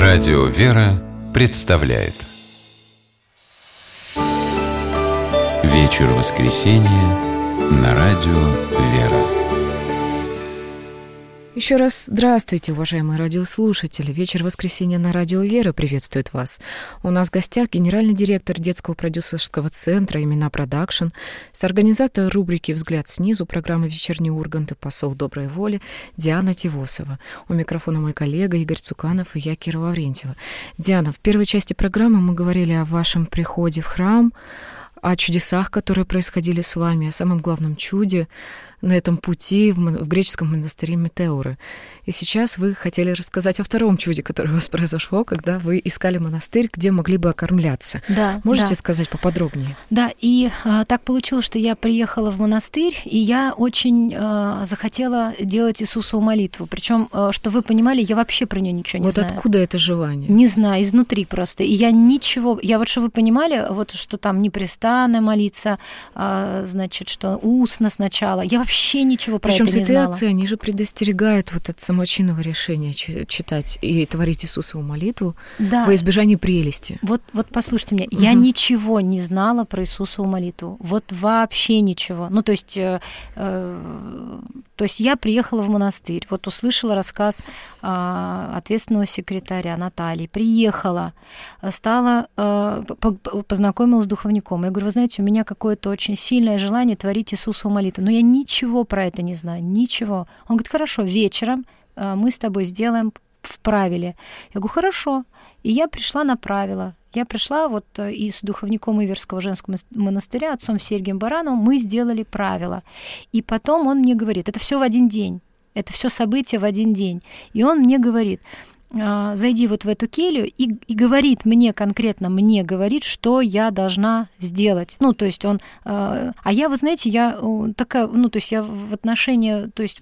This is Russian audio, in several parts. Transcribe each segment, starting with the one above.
Радио «Вера» представляет Вечер воскресенья на Радио «Вера». Еще раз здравствуйте, уважаемые радиослушатели. Вечер воскресенья на Радио «Вера» приветствует вас. У нас в гостях генеральный директор детского продюсерского центра «Имена Продакшн», соорганизатор рубрики «Взгляд снизу» программы «Вечерний Ургант» и посол доброй воли Диана Тивосова. У микрофона мой коллега Игорь Цуканов и я, Кира Лаврентьева. Диана, в первой части программы мы говорили о вашем приходе в храм, о чудесах, которые происходили с вами, о самом главном чуде на этом пути в греческом монастыре Метеоры. И сейчас вы хотели рассказать о втором чуде, которое у вас произошло, когда вы искали монастырь, где могли бы окормляться. Да, Можете сказать поподробнее? Да, и так получилось, что я приехала в монастырь, и я очень захотела делать Иисусову молитву. Причем, что вы понимали, я вообще про нее ничего не знаю. Вот откуда это желание? Не знаю, изнутри просто. И я ничего... Вот что вы понимали, вот что там непрестанно молиться, значит, что устно сначала. Я вообще ничего про это не знала. Причем святые отцы, они же предостерегают вот от самочинного решения читать и творить Иисусову молитву во избежание прелести. Вот послушайте меня, я ничего не знала про Иисусову молитву. Вот вообще ничего. Ну, то есть я приехала в монастырь, вот услышала рассказ ответственного секретаря Натальи, приехала, познакомилась с духовником. Я говорю, вы знаете, у меня какое-то очень сильное желание творить Иисусову молитву, но я ничего про это не знаю, ничего. Он говорит, хорошо, вечером мы с тобой сделаем в правиле. Я говорю, хорошо. И я пришла на правила. Я пришла вот и с духовником Иверского женского монастыря, отцом Сергием Барановым, мы сделали правила. И потом он мне говорит, это все в один день, это все события в один день. И он мне говорит, зайди вот в эту келью и говорит мне конкретно, говорит, что я должна сделать. Ну, то есть он... А я, вы знаете, я такая, ну, то есть я в отношении, то есть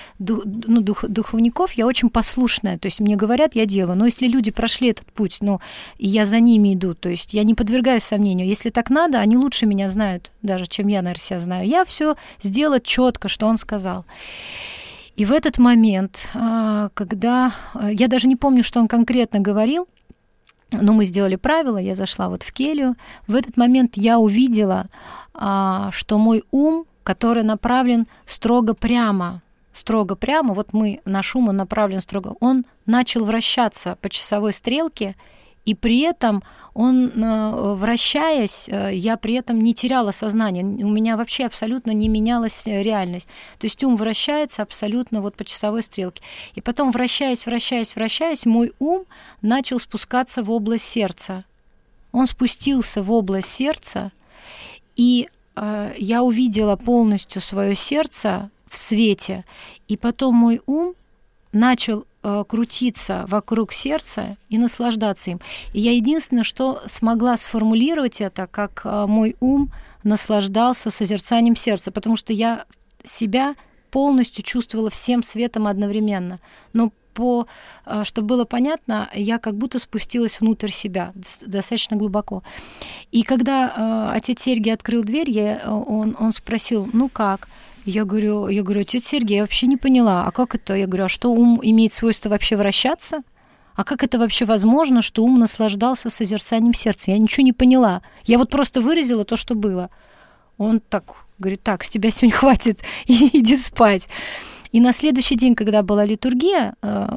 духовников я очень послушная, то есть мне говорят, я делаю. Но если люди прошли этот путь, ну, и я за ними иду, то есть я не подвергаюсь сомнению. Если так надо, они лучше меня знают, даже чем я, наверное, себя знаю. Я все сделала четко, что он сказал. И в этот момент, когда... Я даже не помню, что он конкретно говорил, но мы сделали правила, я зашла вот в келью. В этот момент я увидела, что мой ум, который направлен строго прямо, вот наш ум, он направлен строго, он начал вращаться по часовой стрелке, и при этом он, вращаясь, я при этом не теряла сознание. У меня вообще абсолютно не менялась реальность. То есть ум вращается абсолютно вот по часовой стрелке. И потом, вращаясь, мой ум начал спускаться в область сердца. Он спустился в область сердца, и я увидела полностью свое сердце в свете. И потом мой ум начал крутиться вокруг сердца и наслаждаться им. И я единственное, что смогла сформулировать это, как мой ум наслаждался созерцанием сердца, потому что я себя полностью чувствовала всем светом одновременно. Но чтобы было понятно, я как будто спустилась внутрь себя, достаточно глубоко. И когда отец Сергий открыл дверь, он спросил, ну как? Я говорю, отец Сергий, я вообще не поняла, а как это? Я говорю, а что ум имеет свойство вообще вращаться? А как это вообще возможно, что ум наслаждался созерцанием сердца? Я ничего не поняла. Я вот просто выразила то, что было. Он так говорит, так, с тебя сегодня хватит, иди спать. И на следующий день, когда была литургия,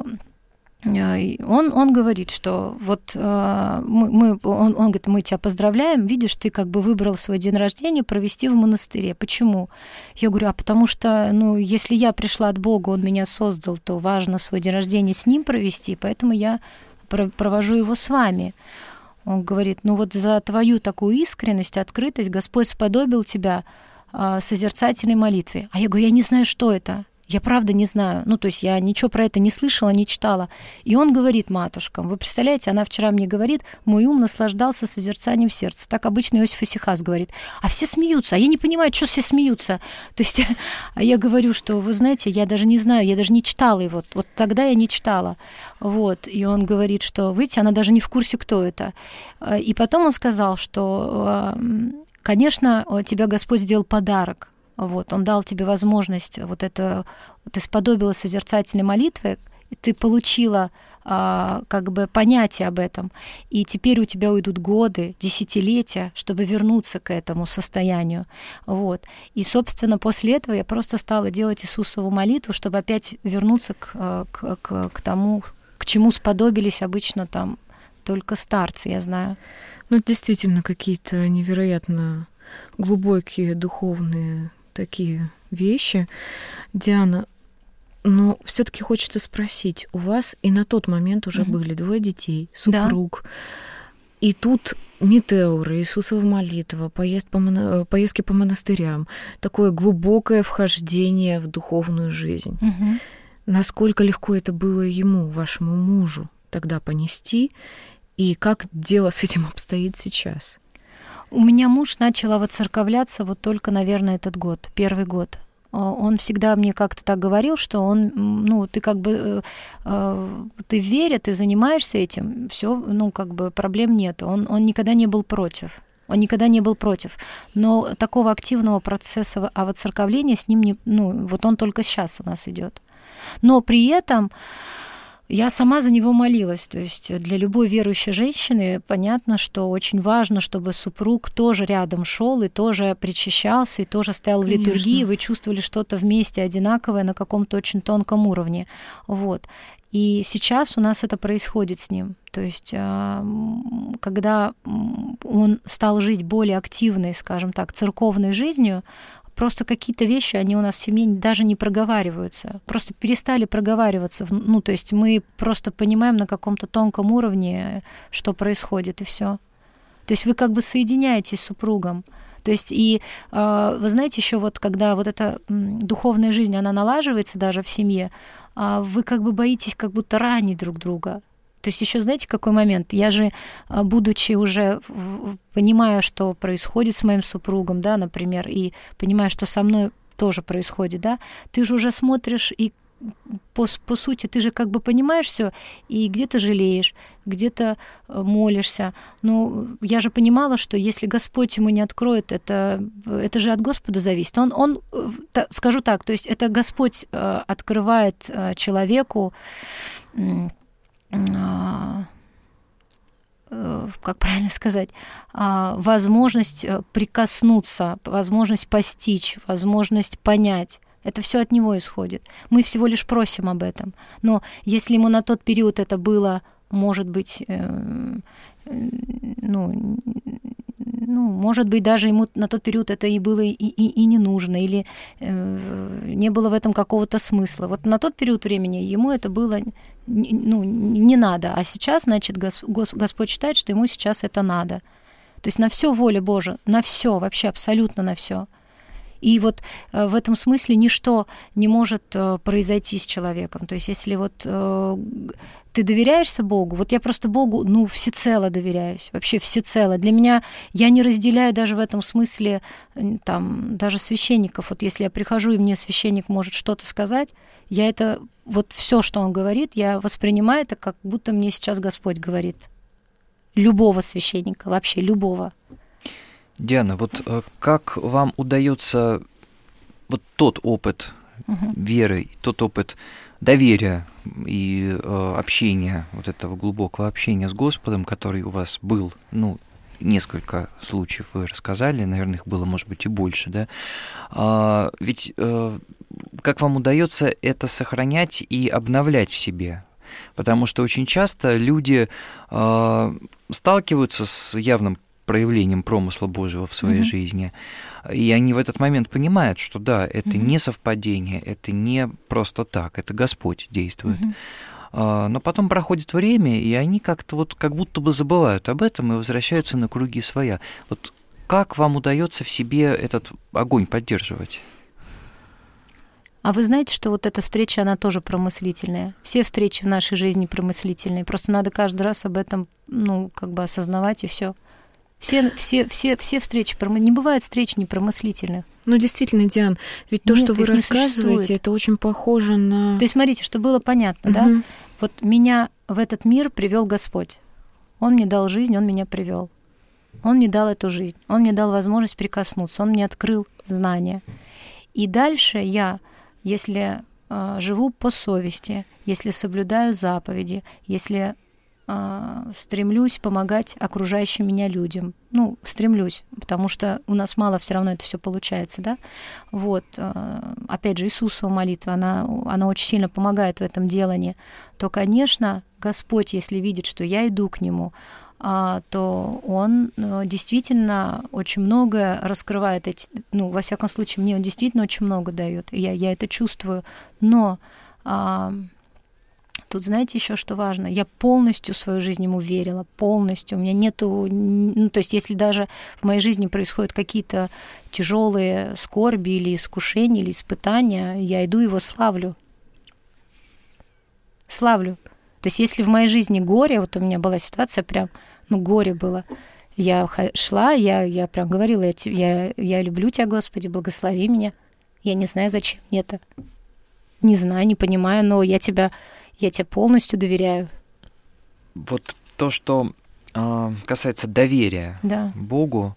он говорит, что вот он говорит, мы тебя поздравляем, видишь, ты как бы выбрал свой день рождения провести в монастыре. Почему? Я говорю, потому что, если я пришла от Бога, Он меня создал, то важно свой день рождения с Ним провести, поэтому я провожу его с вами. Он говорит, вот за твою такую искренность, открытость Господь сподобил тебя созерцательной молитве. А я говорю, я не знаю, что это. Я правда не знаю. То есть я ничего про это не слышала, не читала. И он говорит матушкам, вы представляете, она вчера мне говорит, мой ум наслаждался созерцанием сердца. Так обычно Иосиф Исихас говорит. А все смеются, а я не понимаю, что все смеются. То есть я говорю, что, вы знаете, я даже не знаю, я даже не читала его. Вот тогда я не читала. Вот. И он говорит, что, видите, она даже не в курсе, кто это. И потом он сказал, что, конечно, тебе Господь сделал подарок. Вот, Он дал тебе возможность ты сподобилась созерцательной молитвы, ты получила как бы понятие об этом, и теперь у тебя уйдут годы, десятилетия, чтобы вернуться к этому состоянию. Вот. И, собственно, после этого я просто стала делать Иисусову молитву, чтобы опять вернуться к тому, к чему сподобились обычно там только старцы, я знаю. Ну, это действительно какие-то невероятно глубокие духовные такие вещи. Диана, но все-таки хочется спросить, у вас и на тот момент уже были 2 детей, супруг, да. И тут метеоры, Иисусова молитва, поездки по монастырям, такое глубокое вхождение в духовную жизнь. Насколько легко это было ему, вашему мужу, тогда понести, и как дело с этим обстоит сейчас? У меня муж начал воцерковляться вот только, наверное, этот год, первый год. Он всегда мне как-то так говорил, что он, ну, ты как бы, ты в вере, ты занимаешься этим, все, ну, как бы проблем нет. Он никогда не был против. Он никогда не был против. Но такого активного процесса воцерковления с ним не, ну, вот он только сейчас у нас идет. Но при этом я сама за него молилась. То есть для любой верующей женщины понятно, что очень важно, чтобы супруг тоже рядом шел и тоже причащался, и тоже стоял в литургии, вы чувствовали что-то вместе одинаковое на каком-то очень тонком уровне. Вот. И сейчас у нас это происходит с ним. То есть когда он стал жить более активной, скажем так, церковной жизнью, просто какие-то вещи, они у нас в семье даже не проговариваются. Просто перестали проговариваться. Ну, то есть мы просто понимаем на каком-то тонком уровне, что происходит, и все. То есть вы как бы соединяетесь с супругом. То есть и вы знаете, еще вот когда вот эта духовная жизнь, она налаживается даже в семье, вы как бы боитесь как будто ранить друг друга. То есть еще знаете, какой момент? Я же, будучи уже, понимая, что происходит с моим супругом, да, например, и понимая, что со мной тоже происходит, да, ты же уже смотришь и по сути, ты же как бы понимаешь все, и где-то жалеешь, где-то молишься. Ну, я же понимала, что если Господь ему не откроет, это же от Господа зависит. Он, скажу так, то есть это Господь открывает человеку, как правильно сказать, возможность прикоснуться, возможность постичь, возможность понять. Это все от него исходит. Мы всего лишь просим об этом. Но если ему на тот период это было, может быть, может быть, даже ему на тот период это и было и не нужно, или не было в этом какого-то смысла. Вот на тот период времени ему это было не надо, а сейчас, значит, Господь считает, что ему сейчас это надо. То есть на все воля Божия, на все, вообще абсолютно на все. И вот в этом смысле ничто не может произойти с человеком. То есть если вот ты доверяешься Богу, вот я просто Богу, всецело доверяюсь, вообще всецело. Для меня, я не разделяю даже в этом смысле там, даже священников. Вот если я прихожу, и мне священник может что-то сказать, я это, вот все, что он говорит, я воспринимаю это, как будто мне сейчас Господь говорит. Любого священника, вообще любого. Диана, вот как вам удается вот тот опыт веры, тот опыт доверия и общения, вот этого глубокого общения с Господом, который у вас был, несколько случаев вы рассказали, наверное, их было, может быть, и больше, да? Ведь как вам удается это сохранять и обновлять в себе? Потому что очень часто люди сталкиваются с явным проявлением промысла Божьего в своей жизни. И они в этот момент понимают, что да, это не совпадение, это не просто так, это Господь действует. Но потом проходит время, и они как-то вот как будто бы забывают об этом и возвращаются на круги своя. Вот как вам удается в себе этот огонь поддерживать? А вы знаете, что вот эта встреча, она тоже промыслительная. Все встречи в нашей жизни промыслительные. Просто надо каждый раз об этом, осознавать, и все. Все встречи, не бывает встреч непромыслительных. Ну, действительно, Диан, ведь то, что вы рассказываете, это очень похоже на... То есть, смотрите, чтобы было понятно, да? Вот меня в этот мир привел Господь. Он мне дал жизнь, Он меня привел. Он мне дал эту жизнь, Он мне дал возможность прикоснуться, Он мне открыл знания. И дальше я, если живу по совести, если соблюдаю заповеди, если стремлюсь помогать окружающим меня людям. Ну, стремлюсь, потому что у нас мало все равно это все получается, да? Вот. Опять же, Иисусова молитва, она очень сильно помогает в этом делании. То, конечно, Господь, если видит, что я иду к Нему, то Он действительно очень многое раскрывает. Во всяком случае, мне Он действительно очень много дает. Я это чувствую. Но тут, знаете, еще что важно? Я полностью свою жизнь Ему верила, полностью. У меня нету... то есть, если даже в моей жизни происходят какие-то тяжелые скорби или искушения, или испытания, я иду Его славлю. Славлю. То есть, если в моей жизни горе, вот у меня была ситуация прям, горе было. Я шла, я прям говорила, я люблю Тебя, Господи, благослови меня. Я не знаю, зачем мне это. Не знаю, не понимаю, но я тебе полностью доверяю. Вот то, что касается доверия Богу,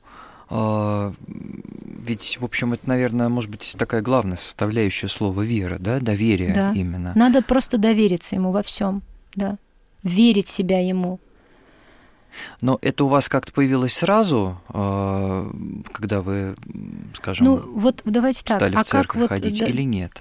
ведь, в общем, это, наверное, может быть такая главная составляющая слова вера, да, доверие именно. Надо просто довериться Ему во всем, да, верить в себя Ему. Но это у вас как-то появилось сразу, когда вы, скажем, давайте стали так. в церковь ходить или нет?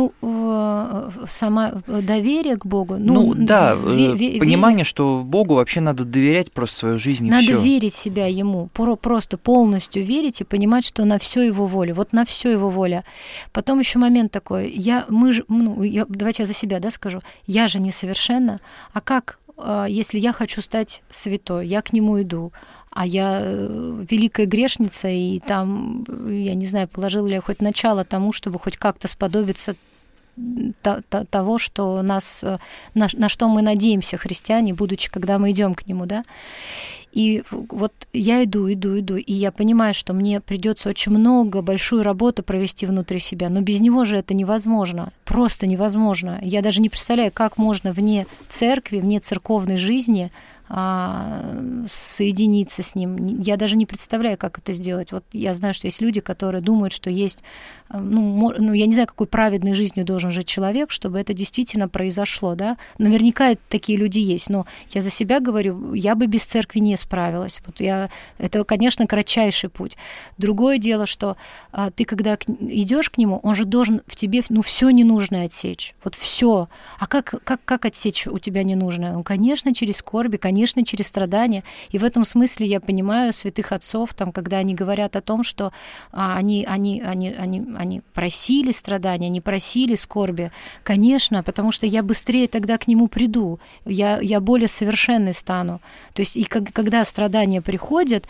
Сама доверие к Богу. Понимание, что Богу вообще надо доверять просто свою жизнь и надо всё. верить в себя Ему, просто полностью верить и понимать, что на все Его воля. Вот на все Его воля. Потом еще момент такой. Давайте я за себя, скажу. Я же несовершенна. А как? Если я хочу стать святой, я к Нему иду, а я великая грешница, и там, я не знаю, положила ли я хоть начало тому, чтобы хоть как-то сподобиться того, что на что мы надеемся, христиане, будучи, когда мы идем к Нему, да. И вот я иду, и я понимаю, что мне придется очень большую работу провести внутри себя, но без Него же это невозможно, просто невозможно. Я даже не представляю, как можно вне церкви, вне церковной жизни соединиться с Ним. Я даже не представляю, как это сделать. Вот я знаю, что есть люди, которые думают, что есть... я не знаю, какой праведной жизнью должен жить человек, чтобы это действительно произошло, да? Наверняка такие люди есть, но я за себя говорю, я бы без церкви не справилась. Это, конечно, кратчайший путь. Другое дело, что ты, когда идешь к Нему, Он же должен в тебе все ненужное отсечь. Вот все. А как отсечь у тебя ненужное? Конечно, через скорби, конечно, через страдания. И в этом смысле я понимаю святых отцов, когда они говорят о том, что они просили страдания, они просили скорби. Конечно, потому что я быстрее тогда к Нему приду, я более совершенной стану. То есть, и когда страдания приходят,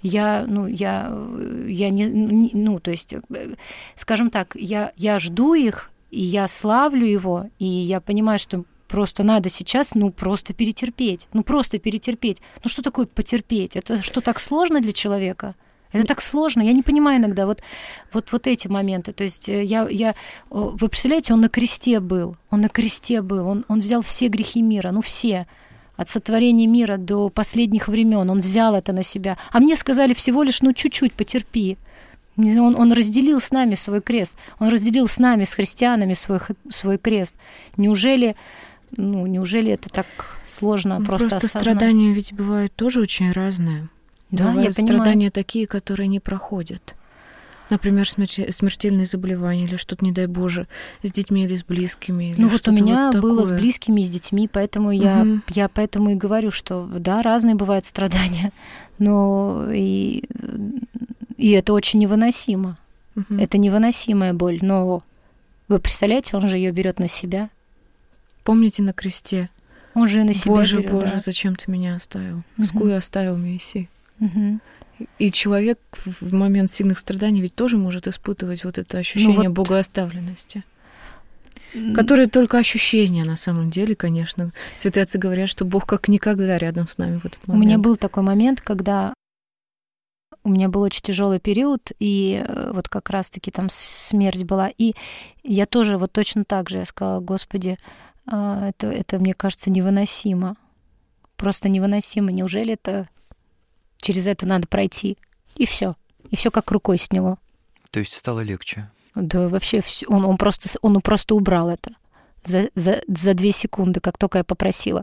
скажем так, я жду их, и я славлю Его, и я понимаю, что просто надо сейчас, просто перетерпеть. Просто перетерпеть. Что такое потерпеть? Это что, так сложно для человека? Это так сложно. Я не понимаю иногда вот эти моменты. То есть вы представляете, Он на кресте был. Он взял все грехи мира, все. От сотворения мира до последних времен. Он взял это на себя. А мне сказали всего лишь, чуть-чуть потерпи. Он разделил с нами свой крест. Он разделил с нами, с христианами, свой крест. Неужели это так сложно просто осознать? Страдания ведь бывают тоже очень разные. Да, бывают я понимаю. Страдания такие, которые не проходят. Например, смертельные заболевания или что-то, не дай Боже, с детьми или с близкими. Или у меня было с близкими и с детьми, поэтому я поэтому и говорю, что да, разные бывают страдания, но и это очень невыносимо. Это невыносимая боль, но вы представляете, Он же ее берет на себя. Помните на кресте? Он же и на себя Боже, берет. Боже, зачем Ты меня оставил? Скую оставил Моисей. И человек в момент сильных страданий ведь тоже может испытывать вот это ощущение богооставленности. Которые только ощущения на самом деле, конечно. Святые отцы говорят, что Бог как никогда рядом с нами в этот момент. У меня был такой момент, когда у меня был очень тяжелый период, и вот как раз-таки там смерть была. И я тоже вот точно так же, я сказала, Господи, это мне кажется невыносимо. Просто невыносимо. Неужели это через это надо пройти? И все как рукой сняло. То есть стало легче? Да, вообще он просто убрал это за 2 секунды, как только я попросила.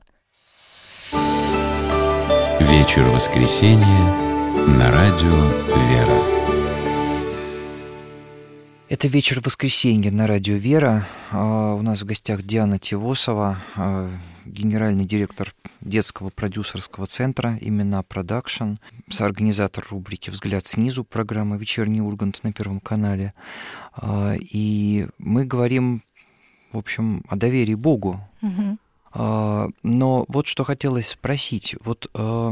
Вечер воскресенья на радио «Вера». Это вечер воскресенья на радио «Вера». У нас в гостях Диана Тивосова, генеральный директор детского продюсерского центра «Имена Продакшн», соорганизатор рубрики «Взгляд снизу» программы «Вечерний Ургант» на Первом канале. И мы говорим, в общем, о доверии Богу. Угу. Но вот что хотелось спросить. Вот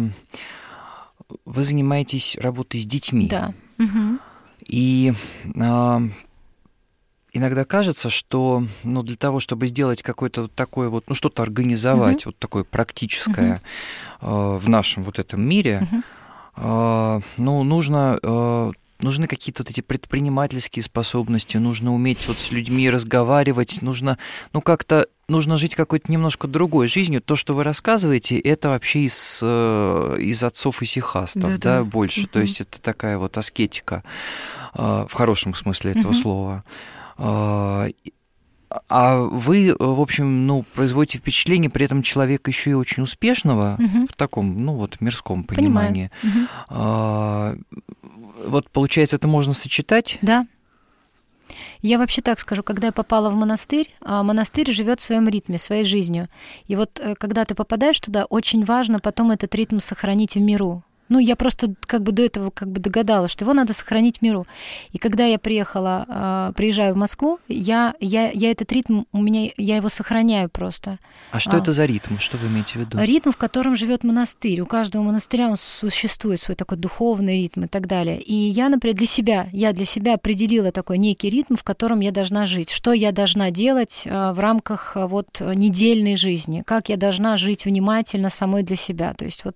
вы занимаетесь работой с детьми. Да. Угу. И иногда кажется, что для того, чтобы сделать какое-то вот такое вот, что-то организовать, вот такое практическое в нашем вот этом мире, нужны какие-то вот эти предпринимательские способности, нужно уметь вот с людьми разговаривать, нужно жить какой-то немножко другой жизнью. То, что вы рассказываете, это вообще из отцов исихастов, да, больше. То есть это такая вот аскетика в хорошем смысле этого слова. А вы, в общем, производите впечатление, при этом человека еще и очень успешного в таком, мирском понимании. Вот, получается, это можно сочетать? Да. Я вообще так скажу, когда я попала в монастырь, монастырь живет в своем ритме, своей жизнью. И вот когда ты попадаешь туда, очень важно потом этот ритм сохранить в миру. Я просто до этого догадалась, что его надо сохранить в миру. И когда я приезжаю в Москву, я этот ритм я его сохраняю просто. А что это за ритм? Что вы имеете в виду? Ритм, в котором живет монастырь. У каждого монастыря он существует, свой такой духовный ритм и так далее. И я, например, для себя определила такой некий ритм, в котором я должна жить. Что я должна делать в рамках недельной жизни? Как я должна жить внимательно самой для себя? То есть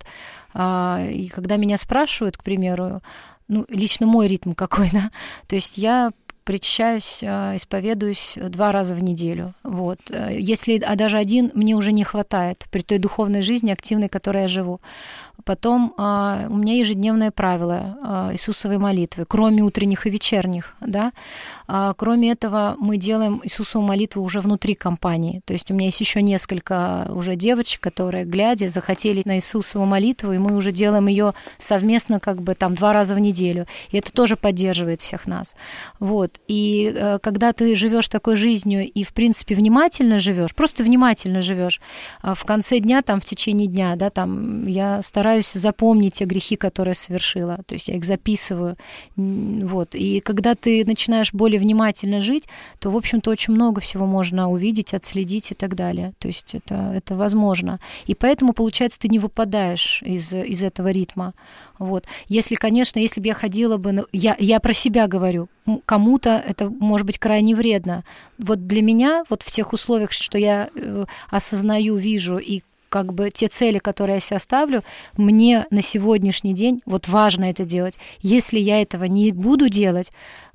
и когда меня спрашивают, к примеру, лично мой ритм какой, да, то есть я причащаюсь, исповедуюсь 2 раза в неделю. Вот. Если даже 1 мне уже не хватает при той духовной жизни активной, которой я живу. Потом у меня ежедневное правило Иисусовой молитвы, кроме утренних и вечерних. Да? Кроме этого, мы делаем Иисусову молитву уже внутри компании. То есть у меня есть еще несколько уже девочек, которые, глядя, захотели на Иисусову молитву, и мы уже делаем ее совместно 2 раза в неделю. И это тоже поддерживает всех нас. Вот. И когда ты живешь такой жизнью и, в принципе, внимательно живешь, просто внимательно живешь, в конце дня, в течение дня, да, я стараюсь запомнить те грехи, которые совершила. То есть я их записываю. Вот. И когда ты начинаешь более внимательно жить, то, в общем-то, очень много всего можно увидеть, отследить и так далее. То есть это возможно. И поэтому, получается, ты не выпадаешь из этого ритма. Вот. Если бы я ходила бы... Я про себя говорю. Кому-то это может быть крайне вредно. Вот для меня, в тех условиях, что я осознаю, вижу и те цели, которые я себе ставлю, мне на сегодняшний день важно это делать. Если я этого не буду делать,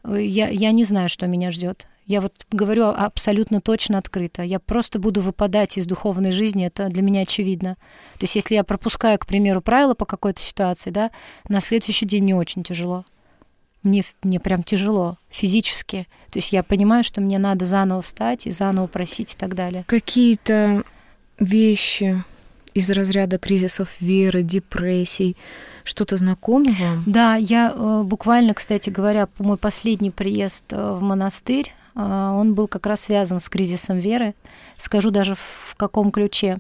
я не знаю, что меня ждет. Я говорю абсолютно точно, открыто. Я просто буду выпадать из духовной жизни, это для меня очевидно. То есть если я пропускаю, к примеру, правила по какой-то ситуации, да, на следующий день мне очень тяжело. Мне прям тяжело физически. То есть я понимаю, что мне надо заново встать и заново просить и так далее. Какие-то вещи из разряда кризисов веры, депрессий, что-то знакомо вам? Да, я буквально, кстати говоря, мой последний приезд в монастырь, он был как раз связан с кризисом веры. Скажу даже в каком ключе.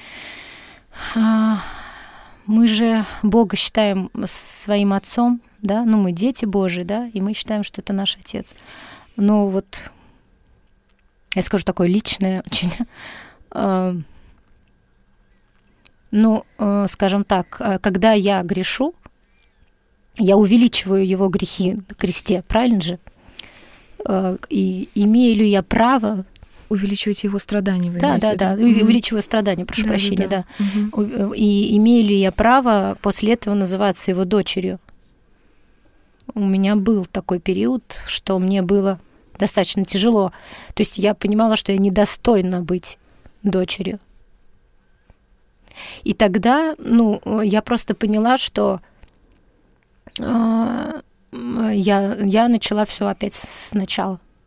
Мы же Бога считаем своим отцом, да, мы дети Божии, да, и мы считаем, что это наш отец. Но я скажу такое личное очень. Скажем так, когда я грешу, я увеличиваю его грехи на кресте, правильно же? И имею ли я право... Увеличиваете его страдания, вы Да, увеличиваю страдания, прошу прощения, да. И имею ли я право после этого называться его дочерью? У меня был такой период, что мне было достаточно тяжело. То есть я понимала, что я недостойна быть дочерью. И тогда, я просто поняла, что я начала все опять сначала.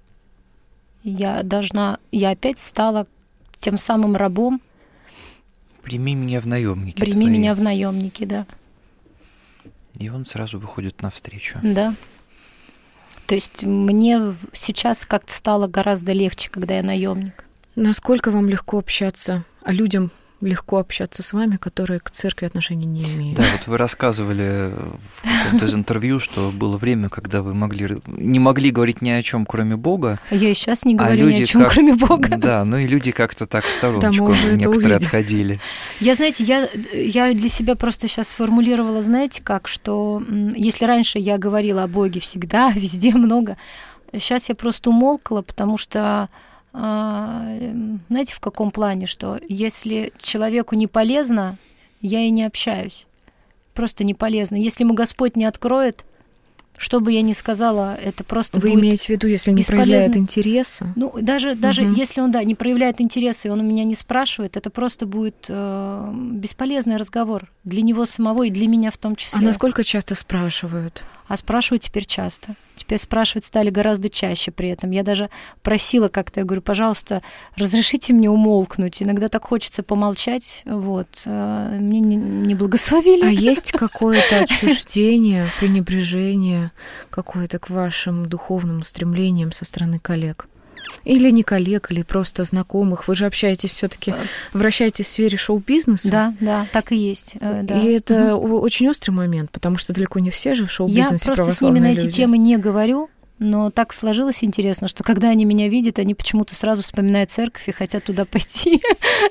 Я опять стала тем самым рабом. Прими меня в наемники. Прими меня в наемники, да. И он сразу выходит навстречу. Да. То есть мне сейчас как-то стало гораздо легче, когда я наемник. Насколько вам легко общаться, а людям легко общаться с вами, которые к церкви отношения не имеют? Да, вот вы рассказывали в каком-то из интервью, что было время, когда вы не могли говорить ни о чем, кроме Бога. Я и сейчас не говорю ни о чем, кроме Бога. Да, ну и люди как-то так в стороночку некоторые отходили. Знаете, я для себя просто сейчас сформулировала, знаете как, что если раньше я говорила о Боге всегда, везде много, сейчас я просто умолкла, потому что знаете, в каком плане, что если человеку не полезно, я и не общаюсь. Просто не полезно. Если ему Господь не откроет, что бы я ни сказала, это просто Вы будет имеете в виду, если не проявляет интереса? Ну, даже если он, не проявляет интереса, и он у меня не спрашивает, это просто будет бесполезный разговор для него самого и для меня в том числе. А насколько часто спрашивают? А спрашивают теперь часто. Теперь спрашивать стали гораздо чаще при этом. Я даже просила как-то, я говорю, пожалуйста, разрешите мне умолкнуть. Иногда так хочется помолчать, Мне не благословили. А есть какое-то отчуждение, пренебрежение какое-то к вашим духовным устремлениям со стороны коллег? Или не коллег, или просто знакомых. Вы же общаетесь все-таки, вращаетесь в сфере шоу-бизнеса. Да, так и есть. Да. И это очень острый момент, потому что далеко не все же в шоу-бизнесе Я просто с ними на эти темы не говорю, но так сложилось интересно, что когда они меня видят, они почему-то сразу вспоминают церковь и хотят туда пойти.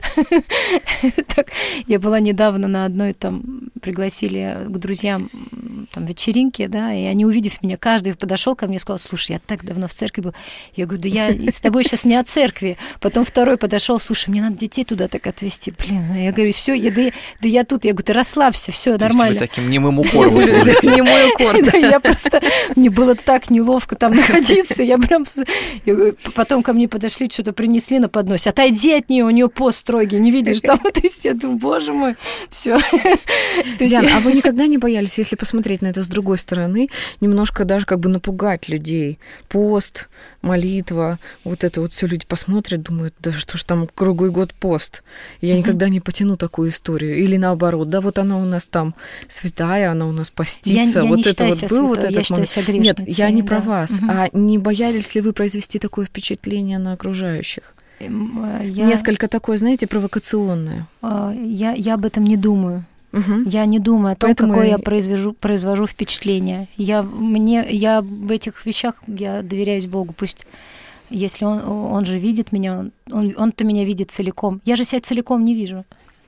Я была недавно на одной, пригласили к друзьям вечеринке, да, и они, увидев меня, каждый подошел ко мне и сказал: слушай, я так давно в церкви был. Я говорю, да я с тобой сейчас не о церкви. Потом второй подошел: слушай, мне надо детей туда так отвезти. Блин, я говорю, все, я тут. Я говорю, ты расслабься, все нормально. Вы таким немым укором служите. Немой укор. Я просто, мне было так неловко там находиться. Потом ко мне подошли, что-то принесли на подносе. Отойди от нее пост строгий, не видишь там. То есть я думаю, боже мой, все. Диана, а вы никогда не боялись, если посмотреть на это с другой стороны, немножко даже напугать людей? Пост, молитва, это все люди посмотрят, думают, да что ж там круглый год пост. Я никогда не потяну такую историю. Или наоборот, да вот она у нас там святая, она у нас постится. Я вот не это считаю вот себя был святой, вот этот я считаю момент. себя грешницей. Нет, я не про вас. А не боялись ли вы произвести такое впечатление на окружающих? Несколько такое, знаете, провокационное. Я об этом не думаю. Я не думаю о том, какое я произвожу впечатление. Я в этих вещах я доверяюсь Богу. Пусть, если он же видит меня, он-то меня видит целиком. Я же себя целиком не вижу.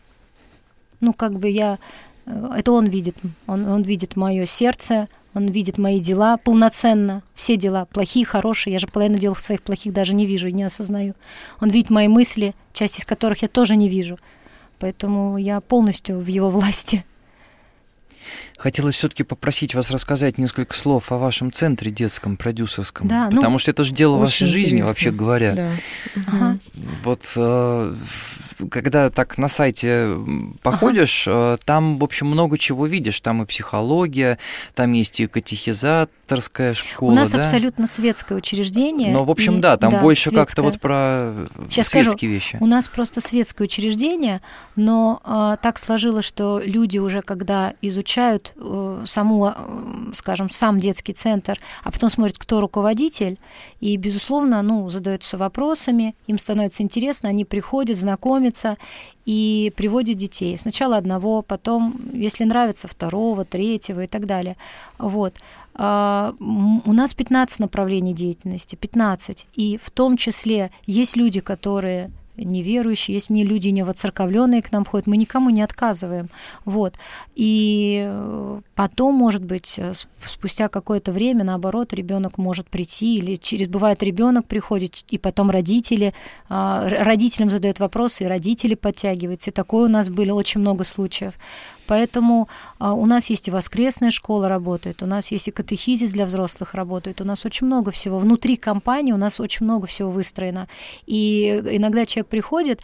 Это он видит. Он видит мое сердце, он видит мои дела полноценно, все дела, плохие, хорошие. Я же половину дел своих плохих даже не вижу и не осознаю. Он видит мои мысли, часть из которых я тоже не вижу. Поэтому я полностью в его власти. Хотелось все-таки попросить вас рассказать несколько слов о вашем центре детском, продюсерском. Да, потому что это же дело вашей жизни, интересно. вообще говоря. Да. Когда так на сайте походишь, там, в общем, много чего видишь. Там и психология, там есть и катехизаторская школа. У нас абсолютно светское учреждение. Но, в общем, там больше светское. Как-то вот про Сейчас светские скажу, вещи. У нас просто светское учреждение, но так сложилось, что люди уже, когда изучают сам детский центр, а потом смотрят, кто руководитель, и, безусловно, задаются вопросами, им становится интересно, они приходят, знакомятся и приводят детей. Сначала одного, потом, если нравится, второго, третьего и так далее. У нас 15 направлений деятельности, 15. И в том числе есть люди, которые неверующие, есть люди не воцерковленные к нам ходят, мы никому не отказываем. И потом, может быть, спустя какое-то время, наоборот, ребенок может прийти, или бывает, ребенок приходит, и потом родителям задают вопросы, и родители подтягиваются. И такое у нас было очень много случаев. Поэтому у нас есть и воскресная школа работает, у нас есть и катехизис для взрослых работает, у нас очень много всего. Внутри компании у нас очень много всего выстроено. И иногда человек приходит,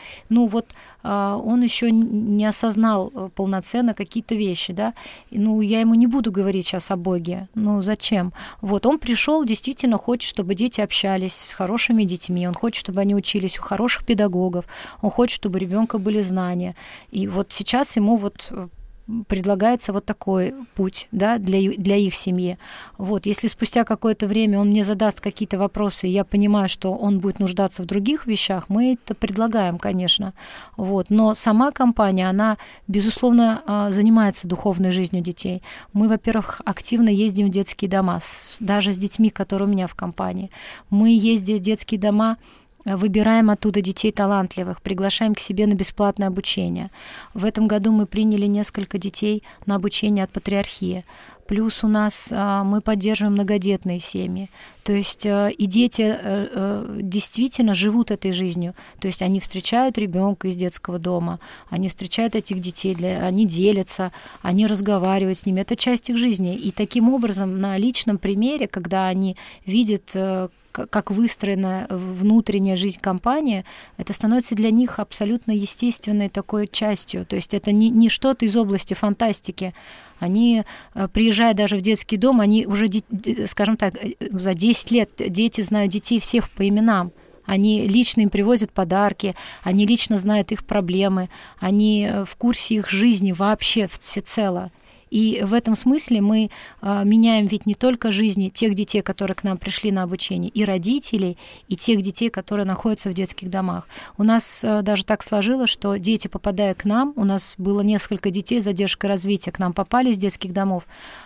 он еще не осознал полноценно какие-то вещи, да. Я ему не буду говорить сейчас о Боге. Зачем? Он пришел, действительно хочет, чтобы дети общались с хорошими детьми, он хочет, чтобы они учились у хороших педагогов, он хочет, чтобы у ребенка были знания. И сейчас ему предлагается такой путь, да, для их семьи. Если спустя какое-то время он мне задаст какие-то вопросы, и я понимаю, что он будет нуждаться в других вещах, мы это предлагаем, конечно. Но сама компания, она, безусловно, занимается духовной жизнью детей. Мы, во-первых, активно ездим в детские дома, даже с детьми, которые у меня в компании. Мы ездим в детские дома, выбираем оттуда детей талантливых, приглашаем к себе на бесплатное обучение. В этом году мы приняли несколько детей на обучение от Патриархии. Плюс у нас мы поддерживаем многодетные семьи. То есть и дети действительно живут этой жизнью. То есть они встречают ребенка из детского дома, они встречают этих детей, они делятся, они разговаривают с ними. Это часть их жизни. И таким образом на личном примере, когда они видят, как выстроена внутренняя жизнь компании, это становится для них абсолютно естественной такой частью. То есть это не что-то из области фантастики. Они, приезжая даже в детский дом, они уже, скажем так, за 10 лет дети знают детей всех по именам. Они лично им привозят подарки, они лично знают их проблемы, они в курсе их жизни вообще всецело. И в этом смысле мы меняем ведь не только жизни тех детей, которые к нам пришли на обучение, и родителей, и тех детей, которые находятся в детских домах. У нас даже так сложилось, что дети, попадая к нам, у нас было несколько детей с задержкой развития, к нам попали из детских домов.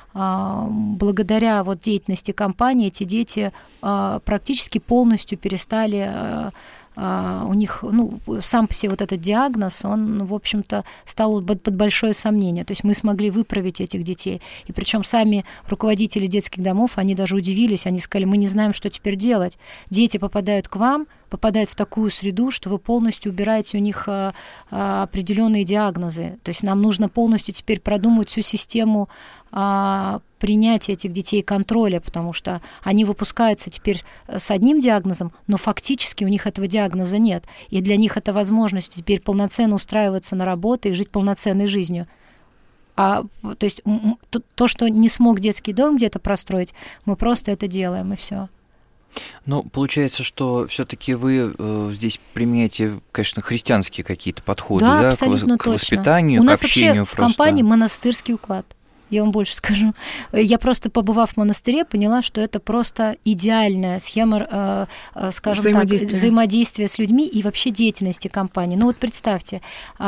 Благодаря деятельности компании эти дети практически полностью перестали... у них, сам по себе этот диагноз, он, в общем-то, стал под большое сомнение. То есть мы смогли выправить этих детей. И причем сами руководители детских домов, они даже удивились, они сказали, мы не знаем, что теперь делать. Дети попадают к вам, попадают в такую среду, что вы полностью убираете у них определенные диагнозы. То есть нам нужно полностью теперь продумать всю систему принятия этих детей, контроля, потому что они выпускаются теперь с одним диагнозом, но фактически у них этого диагноза нет. И для них это возможность теперь полноценно устраиваться на работу и жить полноценной жизнью. То есть то, что не смог детский дом где-то простроить, мы просто это делаем, и все. Получается, что все-таки вы здесь применяете, конечно, христианские какие-то подходы, да, к воспитанию, к общению. У нас вообще в компании монастырский уклад. Я вам больше скажу. Я просто, побывав в монастыре, поняла, что это просто идеальная схема, скажем так, взаимодействия с людьми и вообще деятельности компании. Представьте,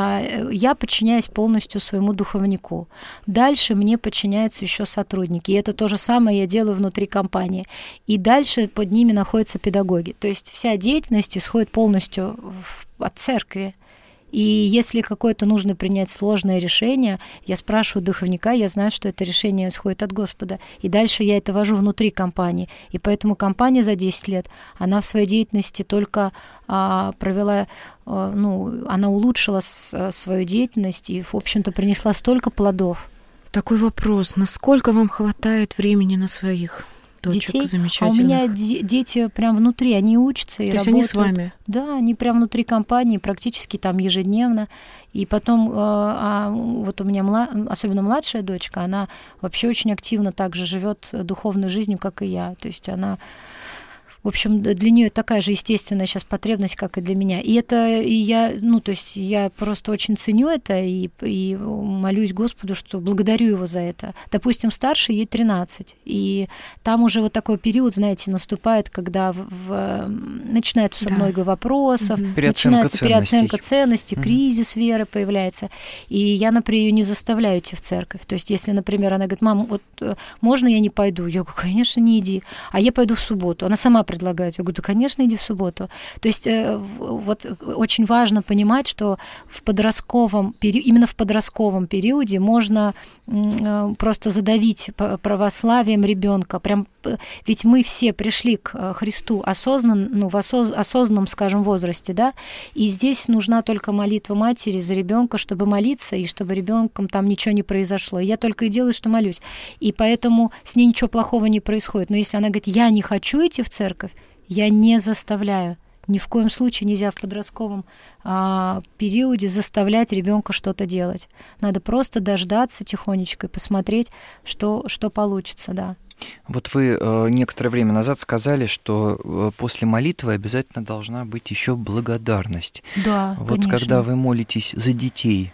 я подчиняюсь полностью своему духовнику. Дальше мне подчиняются еще сотрудники. И это то же самое я делаю внутри компании. И дальше под ними находятся педагоги. То есть вся деятельность исходит полностью от церкви. И если какое-то нужно принять сложное решение, я спрашиваю духовника, я знаю, что это решение исходит от Господа. И дальше я это вожу внутри компании. И поэтому компания за 10 лет, она в своей деятельности только провела, она улучшила свою деятельность и, в общем-то, принесла столько плодов. Такой вопрос. Насколько вам хватает времени на своих детей? Замечательных? А у меня дети прям внутри, они учатся и работают. То есть они с вами? Да, они прям внутри компании, практически там ежедневно. И потом, у меня особенно младшая дочка, она вообще очень активно также живет духовной жизнью, как и я. То есть она... В общем, для нее такая же естественная сейчас потребность, как и для меня. Я просто очень ценю это и молюсь Господу, что благодарю его за это. Допустим, старшей, ей 13. И там уже такой период, знаете, наступает, когда начинается много вопросов, начинается переоценка ценностей, кризис веры появляется. И я, например, ее не заставляю идти в церковь. То есть, если, например, она говорит, мам, можно я не пойду? Я говорю, конечно, не иди. А я пойду в субботу. Она сама предлагают. Я говорю, да, конечно, иди в субботу. То есть вот очень важно понимать, что именно в подростковом периоде можно просто задавить православием ребенка. Ведь мы все пришли к Христу в осознанном, скажем, возрасте, да, и здесь нужна только молитва матери за ребенка, чтобы молиться, и чтобы ребенком там ничего не произошло. И я только и делаю, что молюсь. И поэтому с ней ничего плохого не происходит. Но если она говорит, я не хочу идти в церковь, я не заставляю. Ни в коем случае нельзя в подростковом периоде заставлять ребенка что-то делать. Надо просто дождаться тихонечко и посмотреть, что получится, да. Вот вы некоторое время назад сказали, что после молитвы обязательно должна быть еще благодарность. Да, вот конечно. Когда вы молитесь за детей,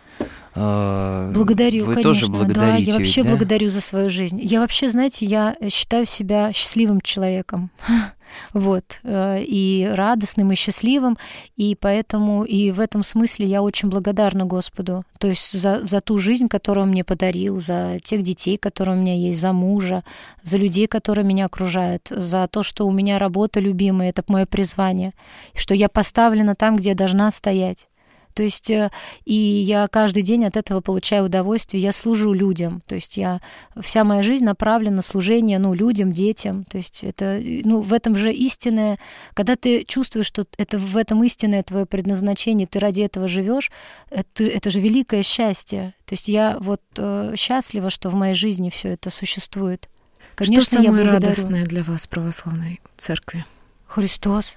благодарю, вы конечно, тоже благодарите, да, я вообще да? благодарю за свою жизнь. Я вообще, знаете, я считаю себя счастливым человеком. Вот, и радостным, и счастливым, и поэтому и в этом смысле я очень благодарна Господу, то есть за ту жизнь, которую Он мне подарил, за тех детей, которые у меня есть, за мужа, за людей, которые меня окружают, за то, что у меня работа любимая, это мое призвание, что я поставлена там, где я должна стоять. То есть и я каждый день от этого получаю удовольствие, я служу людям, то есть вся моя жизнь направлена на служение, людям, детям, то есть это, в этом же истинное, когда ты чувствуешь, что это в этом истинное твое предназначение, ты ради этого живешь, это же великое счастье, то есть я вот счастлива, что в моей жизни все это существует. Конечно, что самое я радостное для вас в православной церкви? Христос.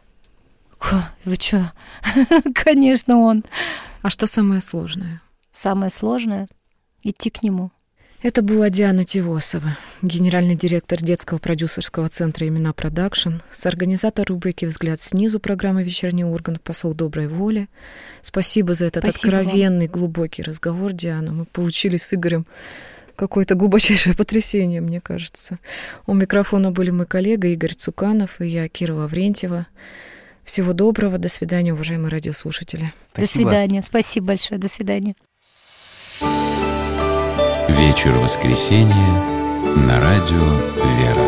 Вы что? Конечно, Он. А что самое сложное? Самое сложное — идти к Нему. Это была Диана Тивосова, генеральный директор детского продюсерского центра «Имена Продакшн», соорганизатор рубрики «Взгляд снизу» программы «Вечерний Ургант», посол доброй воли. Спасибо за этот откровенный, глубокий разговор, Диана. Мы получили с Игорем какое-то глубочайшее потрясение, мне кажется. У микрофона были мой коллега Игорь Цуканов и я, Кира Лаврентьева. Всего доброго, до свидания, уважаемые радиослушатели. Спасибо. До свидания, спасибо большое, до свидания. Вечер воскресенья на радио «Вера».